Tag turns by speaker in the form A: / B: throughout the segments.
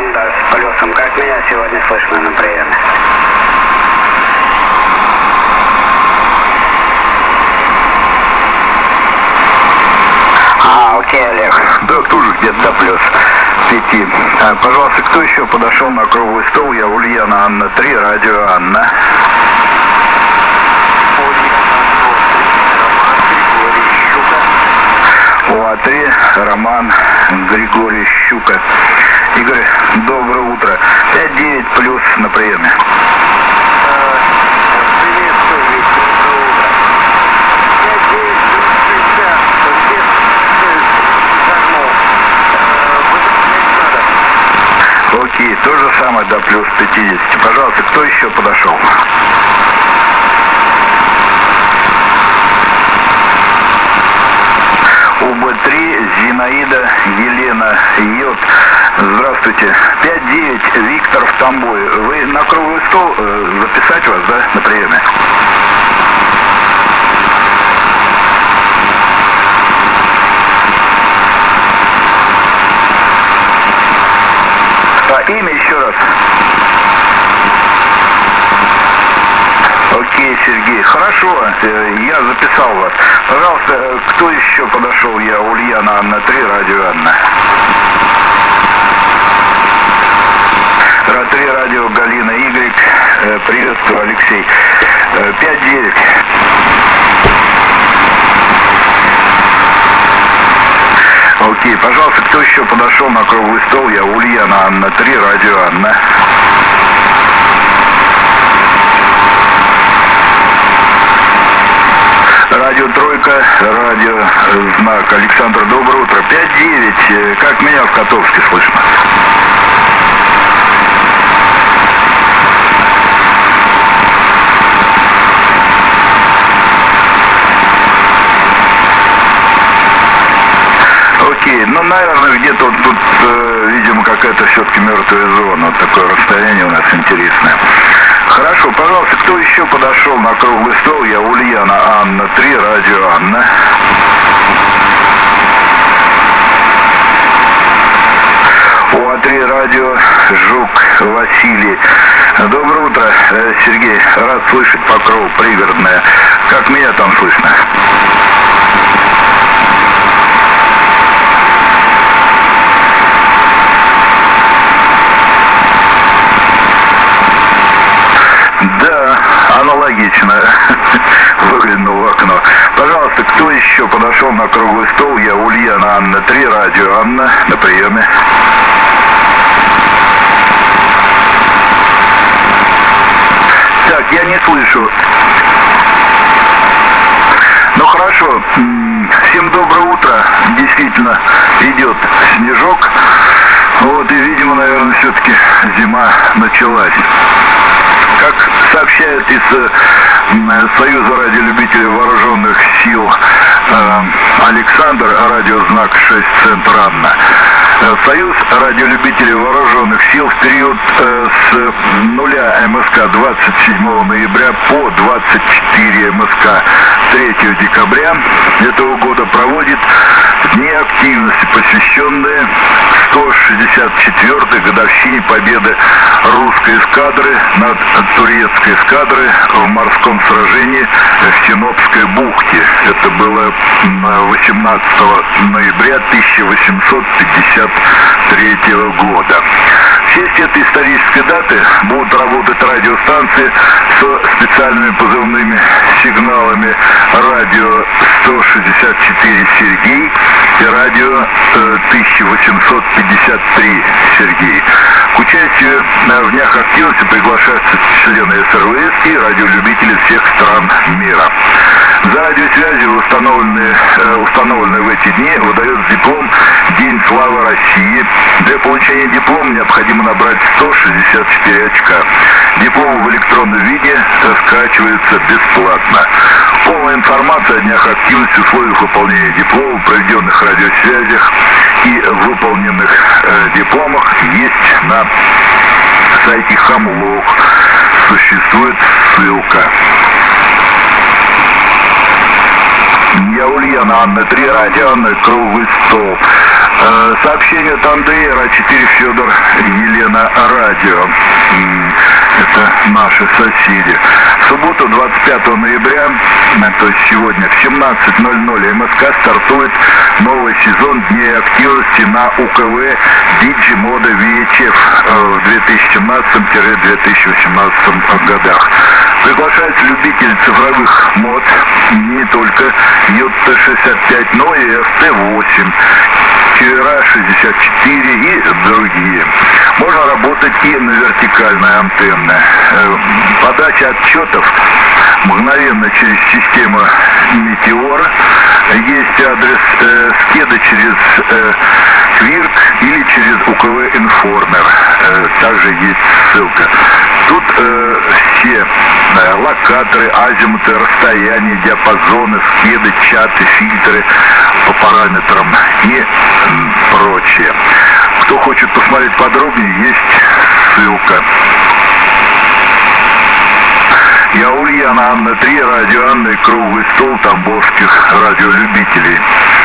A: Honda с плюсом. Как меня сегодня слышно на приеме? Окей, Олег.
B: Да, тоже где-то до плюс 5. Пожалуйста, кто еще подошел на круглый стол? Я Ульяна, Анна 3, радио Анна. УА-3, Роман, Григорий Щука. Игорь, доброе утро. 5-9 плюс на приеме. Окей, то же самое до плюс 50. Пожалуйста, кто еще подошел? УБ-3, Зинаида, Елена, Йод. Здравствуйте. 5-9, Виктор в Тамбове. Вы на круглый стол записать вас, да, на приеме? Имя еще раз. Окей, Сергей. Хорошо, я записал вас. Пожалуйста, кто еще подошел? Я Ульяна, Анна 3, радио Анна. Ра-3, радио Галина Y. Приветствую, Алексей. 5-9. Окей, пожалуйста, кто еще подошел на круглый стол? Я Ульяна, Анна 3, радио Анна. Радио Тройка, радио Знак. Александр, доброе утро. 5-9. Как меня в Котовске слышно? Окей, ну, наверное, где-то вот тут, видимо, какая-то все-таки мертвая зона. Вот такое расстояние у нас интересное. Хорошо, пожалуйста, кто еще подошел на круглый стол? Я Ульяна, Анна 3, радио Анна. УА-3, радио Жук, Василий. Доброе утро, Сергей. Рад слышать, Покров, пригородная. Как меня там слышно? Да, аналогично выглянул в окно. Пожалуйста, кто еще подошел на круглый стол? Я Ульяна, Анна 3, радио Анна, на приеме. Так, я не слышу. Ну хорошо, всем доброе утро. Действительно, идет снежок. Вот, и, видимо, наверное, все-таки зима началась. Как сообщают из Союза радиолюбителей вооруженных сил Александр, радиознак 6, центр Анна. Союз радиолюбителей вооруженных сил в период с 0 МСК 27 ноября по 24 МСК 3 декабря этого года проводит дни активности, посвященные 164-й годовщине победы русской эскадры над турецкой эскадрой в морском сражении в Синопской бухте. Это было 18 ноября 1853 года. В честь этой исторической даты будут работать радиостанции со специальными позывными сигналами радио 164 Сергей и радио 1853 Сергей. К участию в днях активности приглашаются члены СРВС и радиолюбители всех стран мира. За радиосвязью, установленные в эти дни, выдается диплом «День славы России». Для получения диплома необходимо набрать 164 очка. Диплом в электронном виде скачивается бесплатно. Полная информация о днях активности, условиях выполнения диплома, проведенных радиосвязях и выполненных дипломах есть на сайте Хамлог. Существует ссылка. Я Ульяна, Анна 3, радио Анна, круглый стол. Сообщение от Андрея, Ра-4 Федор, Елена, радио. Это наши соседи. В субботу, 25 ноября, то есть сегодня, в 17:00 МСК стартует новый сезон Дней активности на УКВ Диджимода VHF в 2017-2018 годах. Приглашаются любители цифровых мод, не только JT65, но и FT8, QRA64 и другие. Можно работать и на вертикальной антенне. Подача отчетов мгновенно через систему Meteor. Есть адрес скеда через Quirk или через УКВ Informer. Также есть ссылка. Тут все локаторы, азимуты, расстояния, диапазоны, скеды, чаты, фильтры по параметрам и прочее. Кто хочет посмотреть подробнее, есть ссылка. Я Ульяна, Анна 3, радио Анна и круглый стол тамбовских радиолюбителей.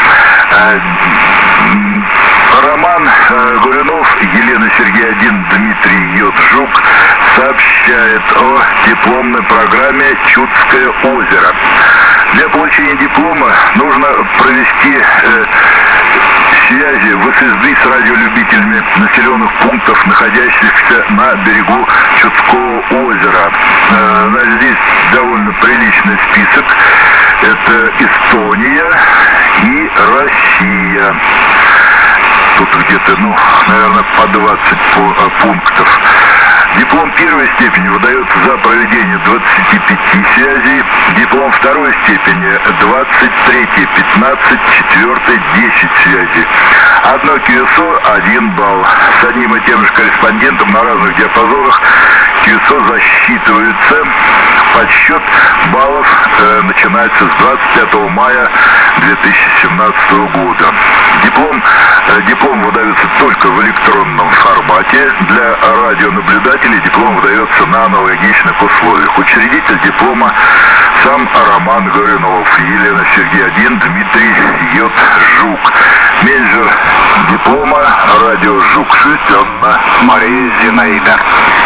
B: Роман Горюнов, Елена Сергей 1, Дмитрий Йоджук сообщает о дипломной программе «Чудское озеро». Для получения диплома нужно провести связи в ССД с радиолюбителями населенных пунктов, находящихся на берегу Чудского озера. Здесь довольно приличный список. Это Эстония и Россия. Тут где-то, наверное, по 20 пунктов. Диплом первой степени выдается за проведение 25 связей, диплом второй степени 23, 15, 4, 10 связей. Одно QSO 1 балл. С одним и тем же корреспондентом на разных диапазонах QSO засчитывается. Подсчет баллов начинается с 25 мая 2017 года. Диплом выдается только в электронном формате. Для радионаблюдателей диплом выдается на аналогичных условиях. Учредитель диплома сам Роман Горюнов, Елена Сергей 1, Дмитрий Йоджук. Менеджер диплома радио Жук-6 Анна Мария Зинаида.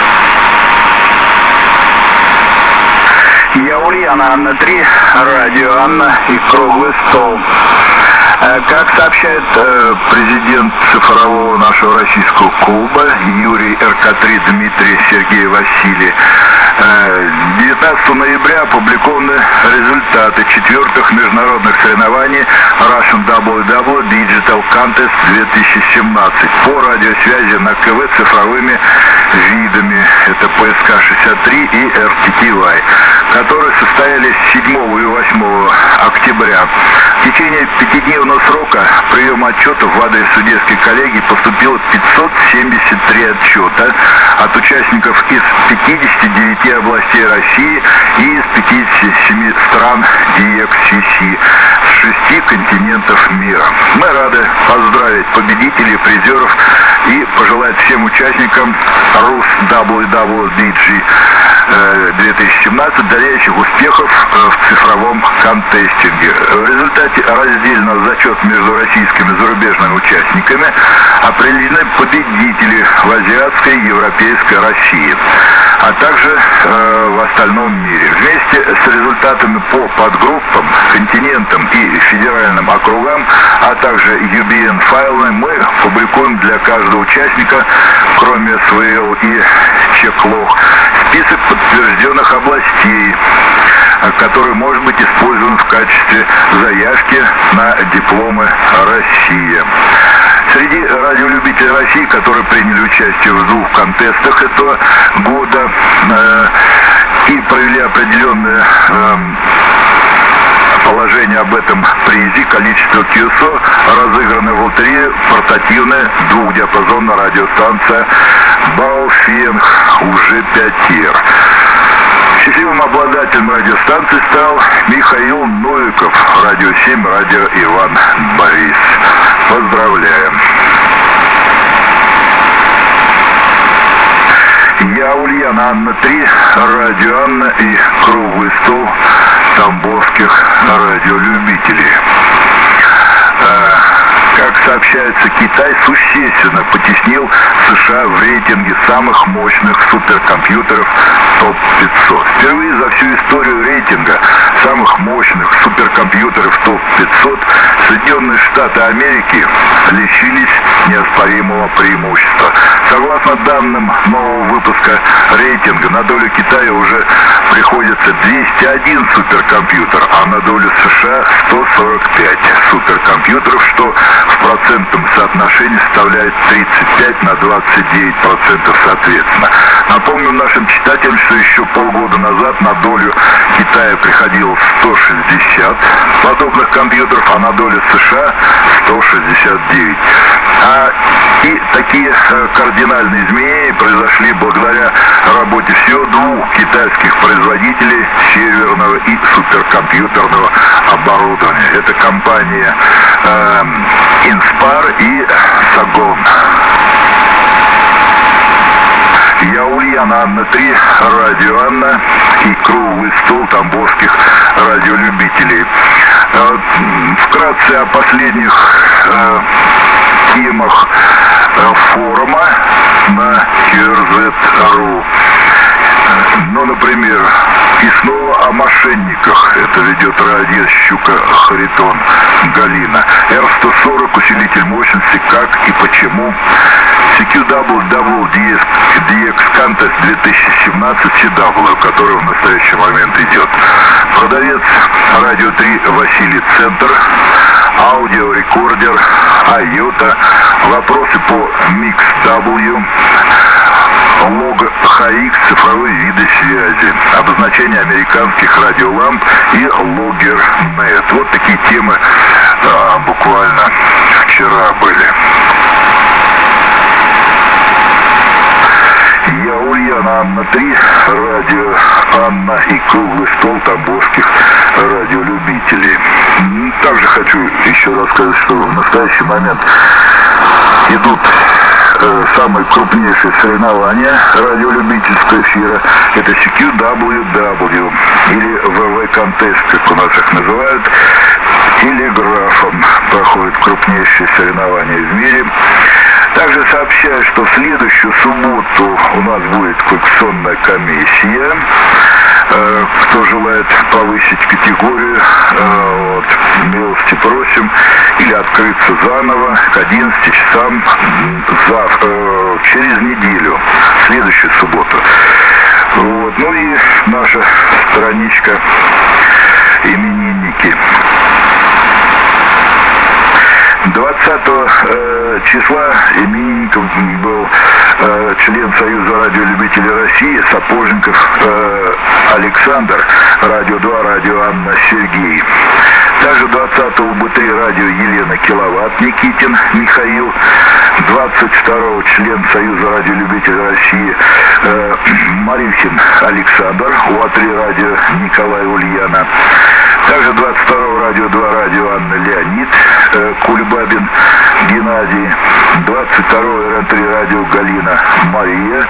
B: Я Ульяна, Анна 3, радио Анна и круглый стол. Как сообщает президент цифрового нашего российского клуба Юрий РК3 Дмитрий Сергей Василий, 19 ноября опубликованы результаты 4-х международных соревнований Russian WW Digital Contest 2017 по радиосвязи на КВ цифровыми видами. Это ПСК-63 и RTTY, которые состоялись 7 и 8 октября. В течение 5-дневного срока приема отчетов в адрес судейской коллегии поступило 573 отчета от участников из 59 областей России и из 57 стран DXCC с 6 континентов мира. Мы рады поздравить победителей, призеров и пожелать всем участникам RUS WWDG 2017 дальнейших успехов в цифровом контестинге. В результате раздельного зачета между российскими и зарубежными участниками определены победители в азиатской и европейской России, а также в остальном мире. Вместе с результатами по подгруппам, континентам и федеральным округам, а также UBN-файлами мы публикуем для каждого участника, кроме СВЛ и ЧЕКЛОГ, список подтвержденных областей, который может быть использован в качестве заявки на дипломы России. Среди радиолюбителей России, которые приняли участие в 2 контестах этого года и провели определенные положение об этом призе, количество QSO, разыграны в лотерее портативная 2-диапазонная радиостанция Бауфенг уже 5R. Счастливым обладателем радиостанции стал Михаил Новиков, радио 7, радио Иван Борис. Поздравляем! Я Ульяна, Анна 3, радио Анна и круглый стол тамбовских радиолюбителей. Как сообщает сообщается, Китай существенно потеснил США в рейтинге самых мощных суперкомпьютеров ТОП-500. Впервые за всю историю рейтинга самых мощных суперкомпьютеров ТОП-500 Соединенные Штаты Америки лишились неоспоримого преимущества. Согласно данным нового выпуска рейтинга, на долю Китая уже приходится 201 суперкомпьютер, а на долю США 145 суперкомпьютеров, что в процентном соотношении составляет 35 на 29% соответственно. Напомним нашим читателям, что еще полгода назад на долю Китая приходило 160 подобных компьютеров, а на долю США 169. И такие кардинальные изменения произошли благодаря работе всего двух китайских производителей серверного и суперкомпьютерного оборудования. Это компания Inspar и Sagon. Я Ульяна, Анна-3, радио Анна и круглый стол тамбовских радиолюбителей. Вкратце о последних темах форума на QRZ.ru. Ну, например, и снова о мошенниках. Это ведет радио Щука Харитон Галина. R140 усилитель мощности, как и почему. CQWWDX Contest 2017 CW, который в настоящий момент идет. Продавец радио 3 Василий Центр. Аудиорекордер IOTA. Вопросы по MixW. Лог HX, цифровые виды связи, обозначение американских радиоламп и Логер.нет. Вот такие темы буквально вчера были. Я Ульяна, Анна-3, радио Анна и круглый стол тамбовских радиолюбителей. Также хочу еще рассказать, что в настоящий момент идут самые крупнейшие соревнования радиолюбительского эфира. Это CQWW или ВВ Contest, как у нас их называют. Телеграфом проходят крупнейшие соревнования в мире. Также сообщаю, что в следующую субботу у нас будет квалификационная комиссия. Кто желает повысить категорию, милости просим, или открыться заново к 11 часам через неделю, в следующую субботу. Вот. Ну и наша страничка именинники. 20 числа именинником был член Союза радиолюбителей России Сапожников Александр, радио 2, радио Анна Сергей. Также 20-го БТ радио Елена Киловатт Никитин Михаил. 22-го член Союза радиолюбителей России Марихин Александр, УА-3 радио Николай Ульяна. Также 22-го радио 2, радио Анна Леонид Кульбабин Геннадий. 22-го РН3 радио Галина Мария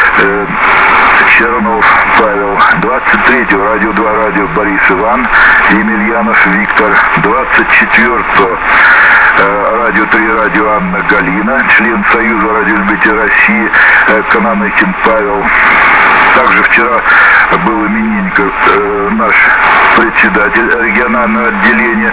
B: Чернов Павел. 23-го радио 2, радио Борис Иван Емельянов Виктор. 24-го радио 3, радио Анна Галина, член Союза радиолюбителей России Кананыкин Павел. Также вчера был именинник наш председатель регионального отделения,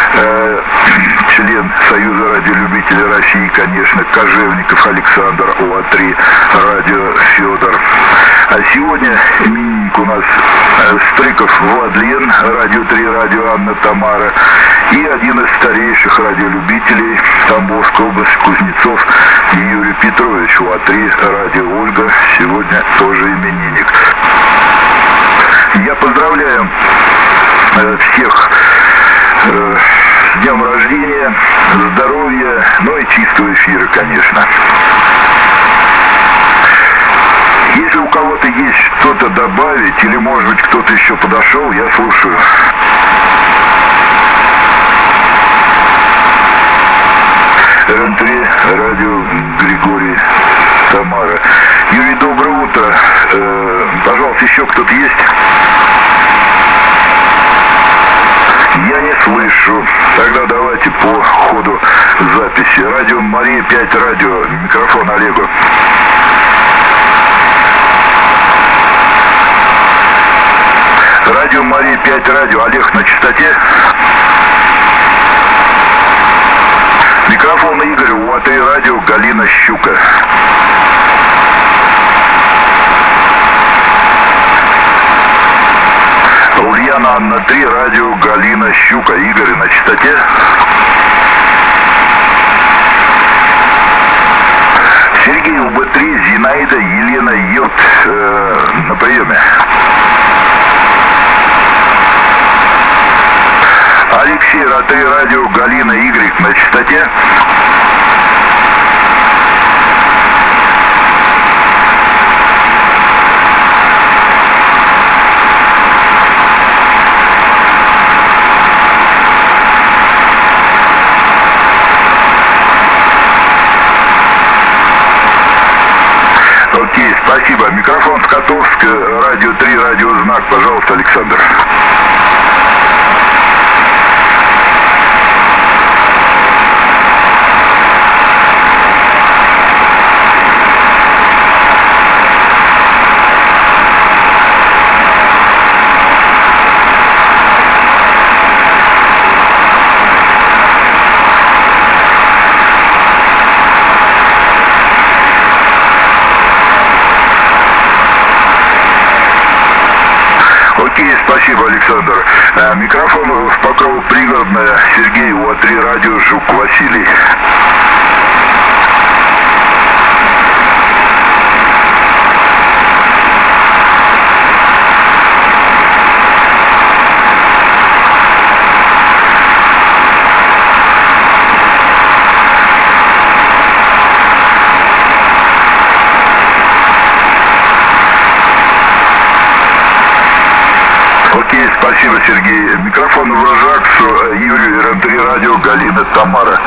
B: член Союза радиолюбителей России, конечно, Кожевников Александр, УА-3 радио Федор. А сегодня именинник у нас Стрыков Владлен, радио 3, радио Анна Тамара, и один из старейших радиолюбителей Тамбовской области Кузнецов Юрий Петрович, УА-3 радио Ольга, сегодня тоже именинник. Я поздравляю всех с днем рождения, здоровья, ну и чистого эфира, конечно. Если у кого-то есть что-то добавить, или, может быть, кто-то еще подошел, я слушаю. РН3, радио Григорий Самара. Юрий, доброе утро. Пожалуйста, еще кто-то есть? Я не слышу. Тогда давайте по ходу записи Радио Мария 5 радио. Микрофон Олегу. Радио Мария 5 радио. Олег на частоте. Микрофон Игорь, УА3 радио, Галина Щука. Ульяна Анна 3 радио, Галина Щука. Игорь на частоте. Сергей УБ3, Зинаида, Елена Йод на приеме. Алексей РА3 радио, Галина Y на частоте. Окей, спасибо. Микрофон Скотовск, радио 3, радиознак. Пожалуйста, Александр. Спасибо, Александр. Микрофон в Покрово пригородное, Сергей УА3 радио, Жук Василий. Окей, спасибо, Сергей. Микрофон в Рожаксу, Юрий РН3 радио, Галина, Тамара.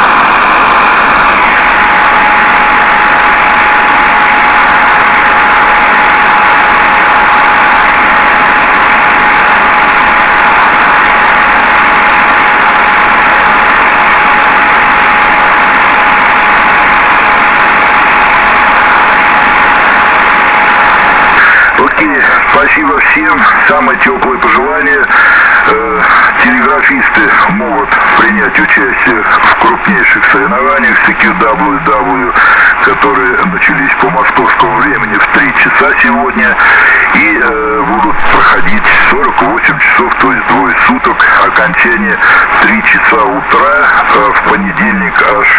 B: Спасибо всем. Самые теплые пожелания. Телеграфисты могут принять участие в крупнейших соревнованиях CQWW, которые начались по московскому времени в 3 часа сегодня и будут проходить 48 часов, то есть двое суток. Окончание 3 часа утра в понедельник аж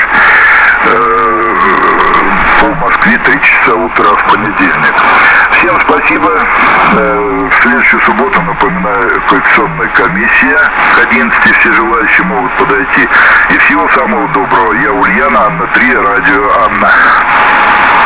B: по Москве 3 часа утра в понедельник. Всем спасибо. В следующую субботу, напоминаю, коррекционная комиссия. К 11 все желающие могут подойти. И всего самого доброго. Я Ульяна, Анна 3, радио Анна.